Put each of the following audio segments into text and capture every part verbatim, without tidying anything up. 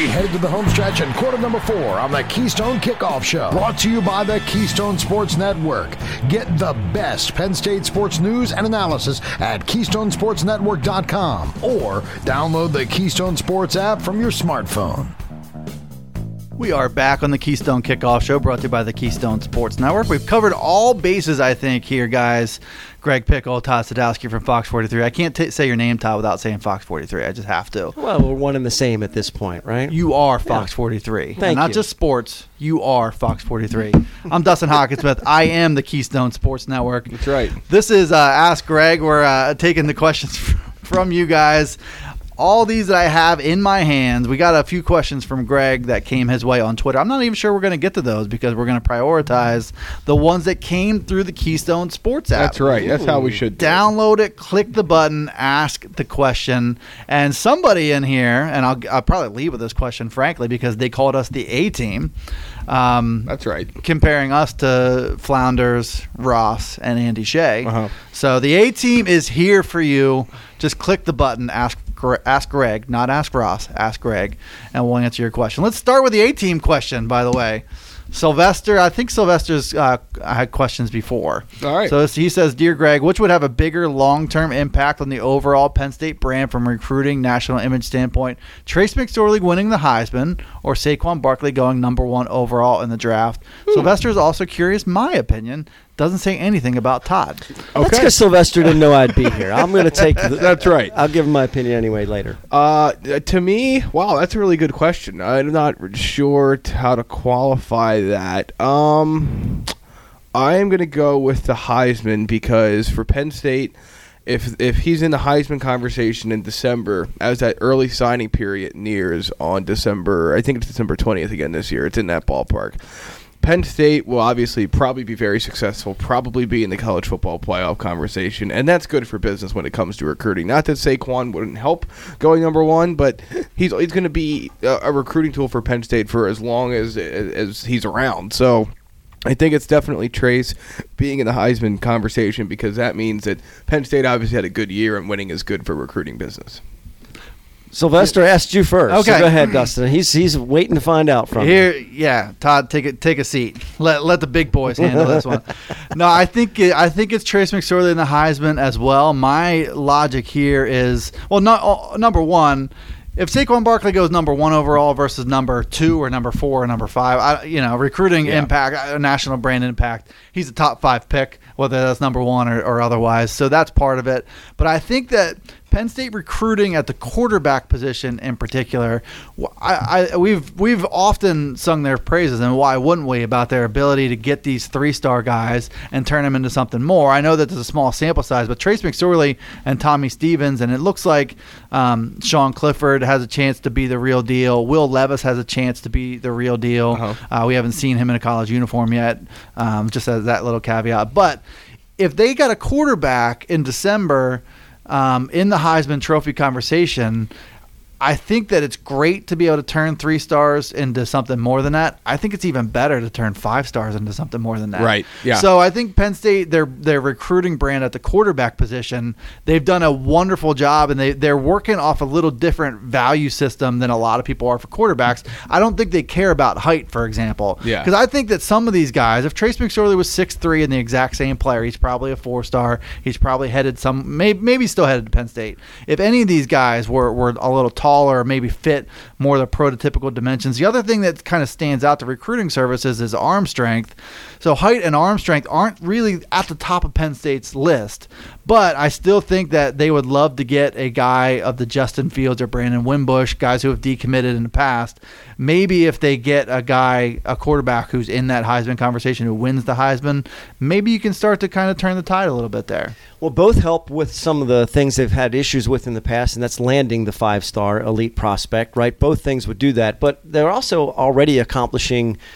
headed to the home stretch in quarter number four on the Keystone Kickoff Show. Brought to you by the Keystone Sports Network. Get the best Penn State sports news and analysis at keystone sports network dot com or download the Keystone Sports app from your smartphone. We are back on the Keystone Kickoff Show, brought to you by the Keystone Sports Network. We've covered all bases, I think, here, guys. Greg Pickle, Todd Sadowski from Fox forty-three. I can't t- say your name, Todd, without saying Fox forty-three. I just have to. Well, we're one and the same at this point, right? You are Fox yeah. forty-three. Thank Not you. just sports. You are Fox forty-three. I'm Dustin Hawkinsmith. I am the Keystone Sports Network. That's right. This is uh, Ask Greg. We're uh, taking the questions from you guys. All these that I have in my hands, we got a few questions from Greg that came his way on Twitter. I'm not even sure we're going to get to those because we're going to prioritize the ones that came through the Keystone Sports app. That's right. That's how we should do it. Download it, click the button, ask the question. And somebody in here, and I'll, I'll probably leave with this question, frankly, because they called us the A-Team. Um, That's right. Comparing us to Flounders, Ross, and Andy Shea. Uh-huh. So the A-Team is here for you. Just click the button, ask ask Greg, not ask Ross, ask Greg, and we'll answer your question. Let's start with the A-Team question, by the way. Sylvester, I think Sylvester's uh, had questions before. All right. So he says, Dear Greg, which would have a bigger long-term impact on the overall Penn State brand from a recruiting national image standpoint? Trace McSorley winning the Heisman or Saquon Barkley going number one overall in the draft? Ooh. Sylvester is also curious, my opinion. Doesn't say anything about Todd. Okay. That's because Sylvester didn't know I'd be here. I'm going to take the, That's right. I'll give him my opinion anyway later. Uh, to me, wow, that's a really good question. I'm not sure t- how to qualify that. Um, I'm going to go with the Heisman because for Penn State, if if he's in the Heisman conversation in December, as that early signing period nears on December, I think it's December twentieth again this year. It's in that ballpark. Penn State will obviously probably be very successful, probably be in the college football playoff conversation, and that's good for business when it comes to recruiting. Not that Saquon wouldn't help going number one, but he's he's going to be a, a recruiting tool for Penn State for as long as as he's around. So I think it's definitely Trace being in the Heisman conversation because that means that Penn State obviously had a good year and winning is good for recruiting business. Sylvester asked you first. Okay, so go ahead, Dustin. He's he's waiting to find out from here. you. Yeah, Todd, take a take a seat. Let let the big boys handle this one. No, I think it, I think it's Trace McSorley in the Heisman as well. My logic here is well, not uh, number one. If Saquon Barkley goes number one overall versus number two or number four or number five, I, you know, recruiting yeah. impact, national brand impact, he's a top five pick, whether that's number one or, or otherwise. So that's part of it. But I think that Penn State recruiting at the quarterback position in particular, I, I, we've we've often sung their praises, and why wouldn't we, about their ability to get these three-star guys and turn them into something more. I know that there's a small sample size, but Trace McSorley and Tommy Stevens, and it looks like um, Sean Clifford has a chance to be the real deal. Will Levis has a chance to be the real deal. Uh-huh. Uh, we haven't seen him in a college uniform yet, um, just as that little caveat. But if they got a quarterback in December – Um, in the Heisman Trophy conversation, I think that it's great to be able to turn three stars into something more than that. I think it's even better to turn five stars into something more than that. Right, yeah. So I think Penn State, their their recruiting brand at the quarterback position, they've done a wonderful job, and they, they're working off a little different value system than a lot of people are for quarterbacks. I don't think they care about height, for example. Yeah. Because I think that some of these guys, if Trace McSorley was six three and the exact same player, he's probably a four-star. He's probably headed some, maybe, maybe still headed to Penn State. If any of these guys were, were a little taller, or maybe fit more of the prototypical dimensions. The other thing that kind of stands out to recruiting services is arm strength. So height and arm strength aren't really at the top of Penn State's list, but I still think that they would love to get a guy of the Justin Fields or Brandon Wimbush, guys who have decommitted in the past. Maybe if they get a guy, a quarterback who's in that Heisman conversation who wins the Heisman, maybe you can start to kind of turn the tide a little bit there. Well, both help with some of the things they've had issues with in the past, and that's landing the five-star elite prospect, right? Both things would do that, but they're also already accomplishing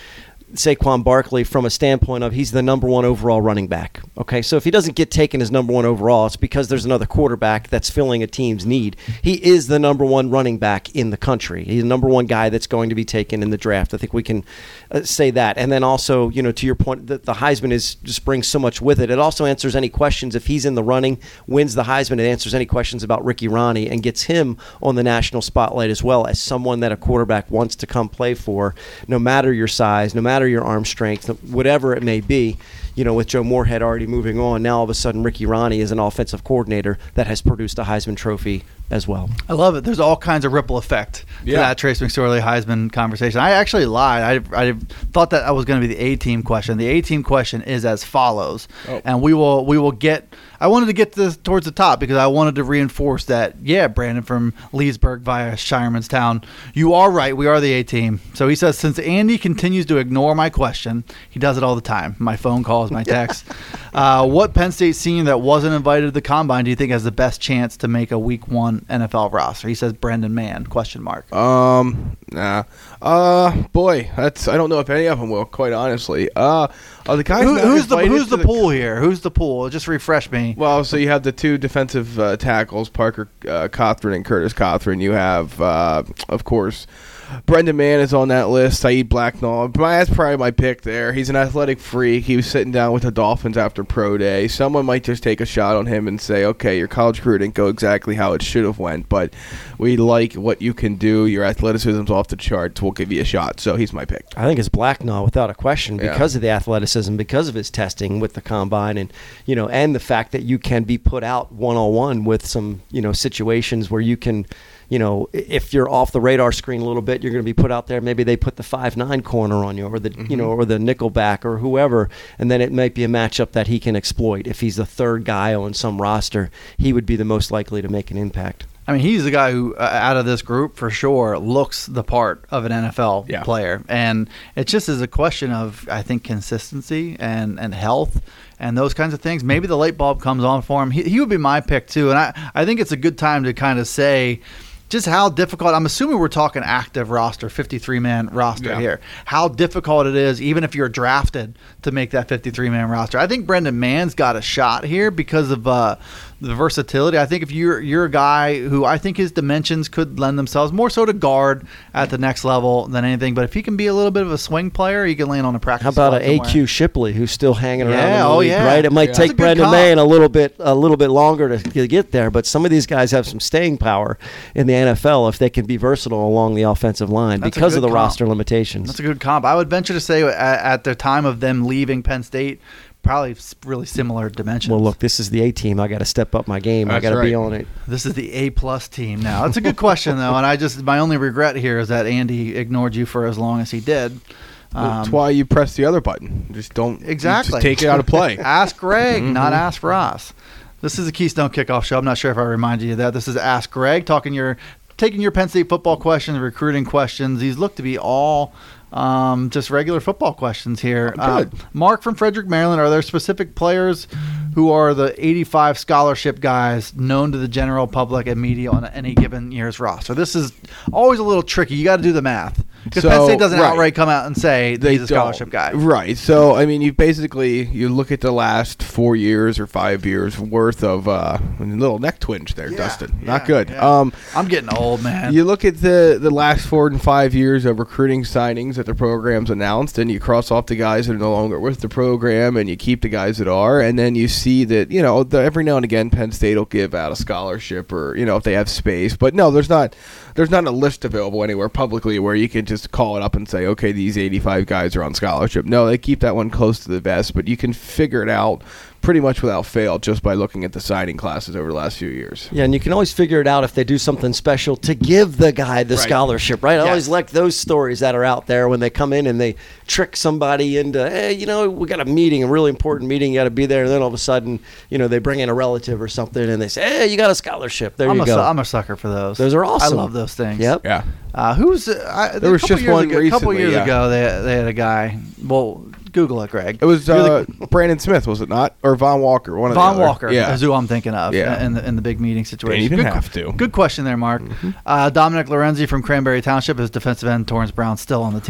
Saquon Barkley from a standpoint of he's the number one overall running back. Okay, so if he doesn't get taken as number one overall, it's because there's another quarterback that's filling a team's need. He is the number one running back in the country. He's the number one guy that's going to be taken in the draft. I think we can uh, say that. And then also, you know, to your point, that the Heisman is just brings so much with it. It also answers any questions if he's in the running, wins the Heisman. It answers any questions about Ricky Ronnie and gets him on the national spotlight as well as someone that a quarterback wants to come play for, no matter your size, no matter your arm strength, whatever it may be. You know, with Joe Moorhead already moving on, now all of a sudden Ricky Ronnie is an offensive coordinator that has produced a Heisman Trophy as well. I love it. There's all kinds of ripple effect to Yeah. that Trace McSorley Heisman conversation. I actually lied. I, I thought that I was going to be the A-team question. The A-team question is as follows, Oh. and we will we will get. I wanted to get this towards the top because I wanted to reinforce that. Yeah, Brandon from Leesburg via Shiremanstown, you are right. We are the A-team. So he says, since Andy continues to ignore my question, he does it all the time. My phone calls, my texts. uh, what Penn State senior that wasn't invited to the combine do you think has the best chance to make a Week One N F L roster? He says Brendan Mann, question mark. Um, nah. Uh, boy, that's I don't know if any of them will. Quite honestly, uh, are the guys Who, not who's the invited who's to the pool here? Who's the pool? Just refresh me. Well, so you have the two defensive uh, tackles, Parker uh, Cothran and Curtis Cothran. You have, uh, of course, Brendan Mann is on that list. Saeed Blacknall. That's probably my pick there. He's an athletic freak. He was sitting down with the Dolphins after Pro Day. Someone might just take a shot on him and say, okay, your college career didn't go exactly how it should have went, but we like what you can do. Your athleticism's off the charts. We'll give you a shot. So he's my pick. I think it's Blacknall without a question Yeah. because of the athleticism, because of his testing with the combine, and you know, and the fact that you can be put out one on one with some you know situations where you can, you know, if you're off the radar screen a little bit, you're going to be put out there. Maybe they put the five nine corner on you, or the Mm-hmm. you know, or the nickel back, or whoever, and then it might be a matchup that he can exploit. If he's the third guy on some roster, he would be the most likely to make an impact. I mean, he's the guy who, uh, out of this group, for sure, looks the part of an N F L Yeah. player. And it just is a question of, I think, consistency and, and health and those kinds of things. Maybe the light bulb comes on for him. He, he would be my pick, too. And I, I think it's a good time to kind of say just how difficult – I'm assuming we're talking active roster, fifty-three man roster Yeah. here. How difficult it is, even if you're drafted, to make that fifty-three man roster. I think Brendan Mann's got a shot here because of uh, the versatility. I think if you're you're a guy who I think his dimensions could lend themselves more so to guard at the next level than anything. But if he can be a little bit of a swing player, he can land on a practice How about squad an A somewhere. Q Shipley who's still hanging around Yeah, in the oh, league, yeah. right? It might Yeah. That's a take good Brendan comp. Mann a little bit a little bit longer to, to get there, but some of these guys have some staying power in the N F L if they can be versatile along the offensive line That's a because of good the comp. roster limitations. That's a good comp. I would venture to say at, at the time of them leaving Penn State, probably s- really similar dimensions. Well, look, this is the A team. I got to step up my game. I That's got to be right. on it. This is the A plus team now. That's a good question though, and I just my only regret here is that Andy ignored you for as long as he did. That's Um, why you press the other button. Just don't Exactly. Just take it out of play. Ask Greg, Mm-hmm. not Ask Ross. This is a Keystone Kickoff Show. I'm not sure if I reminded you of that. This is Ask Greg, talking your, taking your Penn State football questions, recruiting questions. These look to be all um, just regular football questions here. Oh, good. Uh, Mark from Frederick, Maryland, are there specific players who are the eighty-five scholarship guys known to the general public and media on any given year's roster? This is always a little tricky. You got to do the math. Because Penn So, State doesn't right. outright come out and say They he's a scholarship don't. guy. Right. So, I mean, you basically you look at the last four years or five years worth of uh, a little neck twinge there, Yeah, Dustin. yeah, Not good. yeah. Um, I'm getting old, man. you look at the the last four and five years of recruiting signings that the program's announced, and you cross off the guys that are no longer with the program, and you keep the guys that are, and then you see that you know the, every now and again Penn State will give out a scholarship, or you know if they have space. But no, there's not there's not a list available anywhere publicly where you can just call it up and say, okay, these eighty-five guys are on scholarship. No, they keep that one close to the vest, but you can figure it out pretty much without fail just by looking at the signing classes over the last few years. Yeah, and you can always figure it out if they do something special to give the guy the Right. scholarship, right? I Yes. always like those stories that are out there when they come in and they trick somebody into, hey, you know, we got a meeting, a really important meeting, you got to be there. And then all of a sudden, you know, they bring in a relative or something and they say, hey, you got a scholarship. There I'm you a go. su- I'm a sucker for those. Those are awesome. I love those things. Yep. Yeah. Uh, who's uh, I, There was a couple just years one ago, A couple recently, years yeah. ago, they they had a guy. Well, Google it, Greg. It was You're uh, the- Brandon Smith, was it not? Or Von Walker, one of Von the other. Walker Yeah. is who I'm thinking of Yeah. in, the, in the big meeting situation. even good, have to. Good question there, Mark. Uh, Dominic Lorenzi from Cranberry Township is defensive end. Torrance Brown still on the team.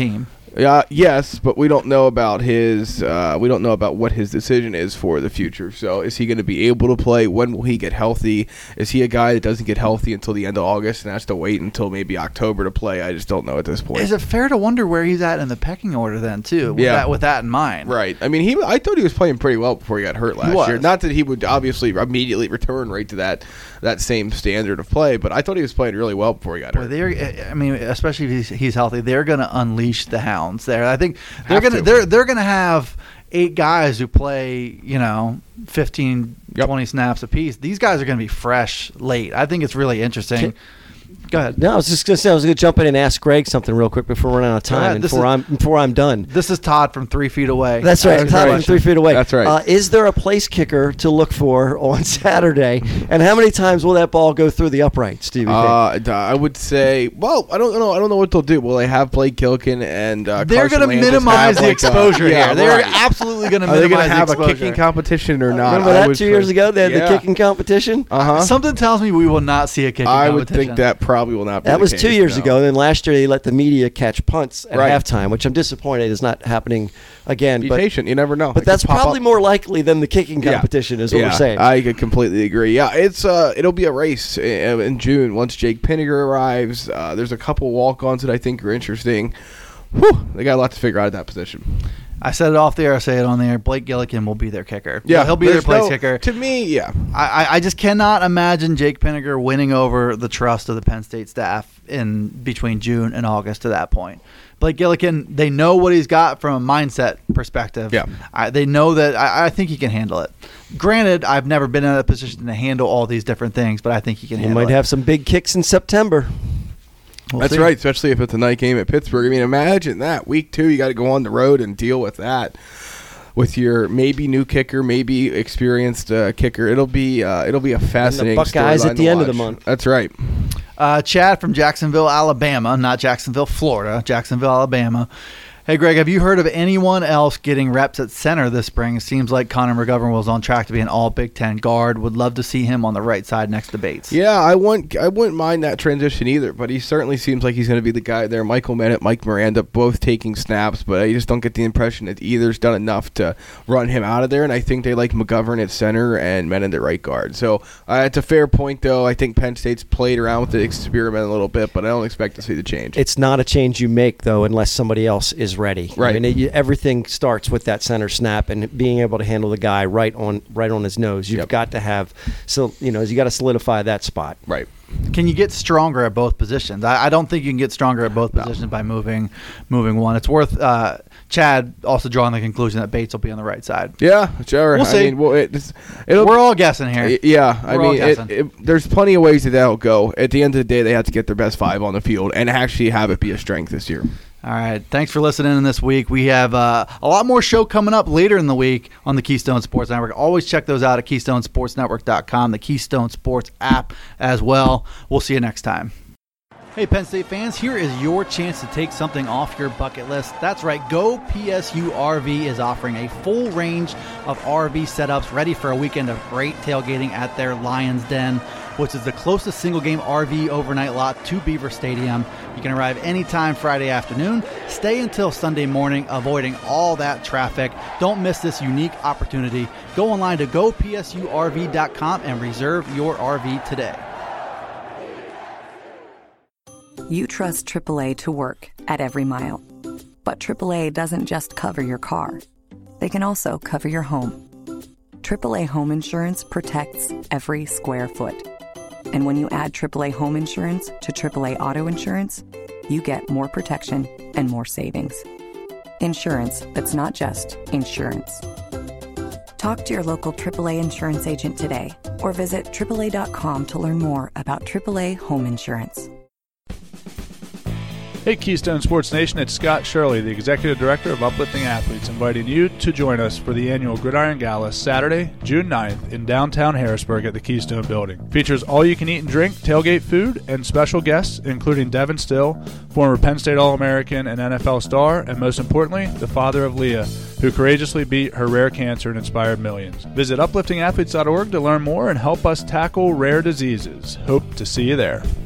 Uh, yes, but we don't know about his. Uh, we don't know about what his decision is for the future. So, is he going to be able to play? When will he get healthy? Is he a guy that doesn't get healthy until the end of August and has to wait until maybe October to play? I just don't know at this point. Is it fair to wonder where he's at in the pecking order then, too? With Yeah. that, with that in mind, Right. I mean, he. I thought he was playing pretty well before he got hurt last was. year. Not that he would obviously immediately return right to that that same standard of play, but I thought he was playing really well before he got Boy, hurt. they're, I mean, especially if he's, he's healthy, they're going to unleash the hounds there. I think they're Have going to to. they're they're going to have eight guys who play, you know, fifteen, Yep. twenty snaps apiece. These guys are going to be fresh late. I think it's really interesting. Go ahead. No, I was just going to say I was going to jump in and ask Greg something real quick before we run out of Go ahead. time and This before is- I'm before I'm done. This is Todd from three feet away. That's right. That's Top right. from three feet away. That's right. Uh, is there a place kicker to look for on Saturday? And how many times will that ball go through the upright, Stevie? Uh, d- I would say, well, I don't know. I don't know what they'll do. Will they have Blake Gillikin and uh, They're going to minimize the exposure yeah, here. They're right. absolutely going to Are they minimize going to have the a exposure. kicking competition or not? Remember I that would two years put- ago? They had yeah. the kicking competition. Uh huh. Something tells me we will not see a kicking I would competition. think that probably will not be That the was case, two years no. ago. And then last year they let the media catch punts at Right. halftime, which I'm disappointed is not happening again. Be but patient. You never know. but It could that's pop probably up. more likely than the kicking Yeah. competition, is what yeah, we're saying. I could completely agree. Yeah, it's uh, it'll be a race i- in June once Jake Pinniger arrives. Uh, there's a couple walk-ons that I think are interesting. Whew, they got a lot to figure out at that position. I said it off the air. I say it on the air. Blake Gillikin will be their kicker. Yeah, he'll be their there's place no- kicker. To me, yeah. I, I- I just cannot imagine Jake Pinniger winning over the trust of the Penn State staff in between June and August to that point. Blake Gillikin, they know what he's got from a mindset perspective. Yeah. I, they know that I, I think he can handle it. Granted, I've never been in a position to handle all these different things, but I think he can You handle might it. have some big kicks in September. We'll That's see. right, especially if it's a night game at Pittsburgh. I mean, imagine that. Week two, you got to go on the road and deal with that. With your maybe new kicker, maybe experienced uh, kicker, it'll be uh, it'll be a fascinating Buckeyes at storyline the to end of the watch. month. That's right. Uh, Chad from Jacksonville, Alabama, not Jacksonville, Florida, Jacksonville, Alabama. Hey, Greg, have you heard of anyone else getting reps at center this spring? It seems like Connor McGovern was on track to be an all Big Ten guard. Would love to see him on the right side next to Bates. Yeah, I wouldn't I wouldn't mind that transition either, but he certainly seems like he's going to be the guy there. Michael Bennett, Mike Miranda, both taking snaps, but I just don't get the impression that either's done enough to run him out of there, and I think they like McGovern at center and Bennett at right guard. So uh, it's a fair point, though. I think Penn State's played around with the experiment a little bit, but I don't expect to see the change. It's not a change you make, though, unless somebody else is ready. Right. I mean, it, you, everything starts with that center snap and being able to handle the guy right on right on his nose. You've Yep. got to have, so you know, you got to solidify that spot. right. Can you get stronger at both positions? I, I don't think you can get stronger at both No. positions by moving moving one. It's worth uh, Chad also drawing the conclusion that Bates will be on the right side. Yeah, sure. We'll I see. mean, well, it, it's, it'll, We're all guessing here. Y- Yeah, I We're all mean, it, guessing. it, there's plenty of ways that that'll go. At the end of the day, they have to get their best five on the field and actually have it be a strength this year. All right. Thanks for listening in this week. We have uh, a lot more show coming up later in the week on the Keystone Sports Network. Always check those out at keystone sports network dot com, the Keystone Sports app as well. We'll see you next time. Hey, Penn State fans, here is your chance to take something off your bucket list. That's right, Go P S U R V is offering a full range of R V setups ready for a weekend of great tailgating at their Lions Den, which is the closest single-game R V overnight lot to Beaver Stadium. You can arrive anytime Friday afternoon, stay until Sunday morning, avoiding all that traffic. Don't miss this unique opportunity. Go online to go p s u r v dot com and reserve your R V today. You trust triple A to work at every mile. But triple A doesn't just cover your car. They can also cover your home. triple A Home Insurance protects every square foot. And when you add triple A Home Insurance to triple A Auto Insurance, you get more protection and more savings. Insurance that's not just insurance. Talk to your local triple A insurance agent today or visit triple A dot com to learn more about triple A Home Insurance. Hey Keystone Sports Nation, it's Scott Shirley, the Executive Director of Uplifting Athletes, inviting you to join us for the annual Gridiron Gala Saturday, June ninth in downtown Harrisburg at the Keystone Building. Features all you can eat and drink, tailgate food, and special guests including Devin Still, former Penn State All-American and N F L star, and most importantly, the father of Leah, who courageously beat her rare cancer and inspired millions. Visit uplifting athletes dot org to learn more and help us tackle rare diseases. Hope to see you there.